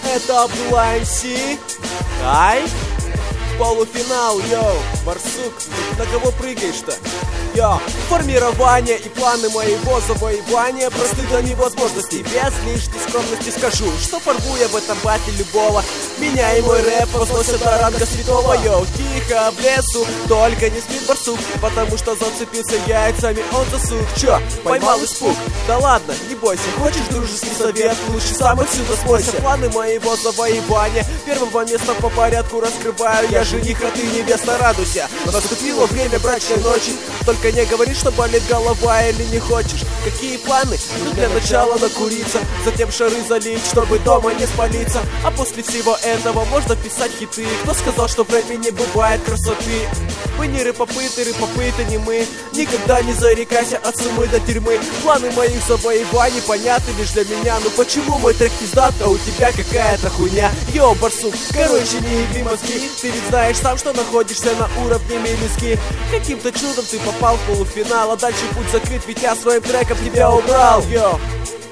это Абдулла МС. Ай, полуфинал, йоу, барсук, на кого прыгаешь-то? Йо, формирование и планы моего завоевания просты до невозможности. Без лишней скромности скажу, что порву я в этом бате любого. Меня и мой рэп возносят до ранга святого. Йоу, тихо в лесу, только не спит барсук, потому что зацепился яйцами он засук. Чё, поймал испуг? Да ладно, не бойся, хочешь дружеский совет? Лучше сам отсюда смойся. Планы моего завоевания первого места по порядку раскрываю. Я жених, а ты невеста, радуйся. Наступило время брачной ночи, только не говори, что болит голова или не хочешь. Какие планы? Ну для начала накуриться, затем шары залить, чтобы дома не спалиться. А после всего этого можно писать хиты. Кто сказал, что в рэпе не бывает красоты? Мы не рэпопыты, рэпопыты не мы. Никогда не зарекайся от сумы до тюрьмы. Планы моих завоеваний понятны лишь для меня. Ну почему мой трек пиздат, а у тебя какая-то хуйня? Йо, барсук, короче, не еби мозги. Ты ведь знаешь сам, что находишься на уровне мелюзги. Каким-то чудом ты попал в полуфинал, а дальше путь закрыт, ведь я своим треком тебя убрал. Йо.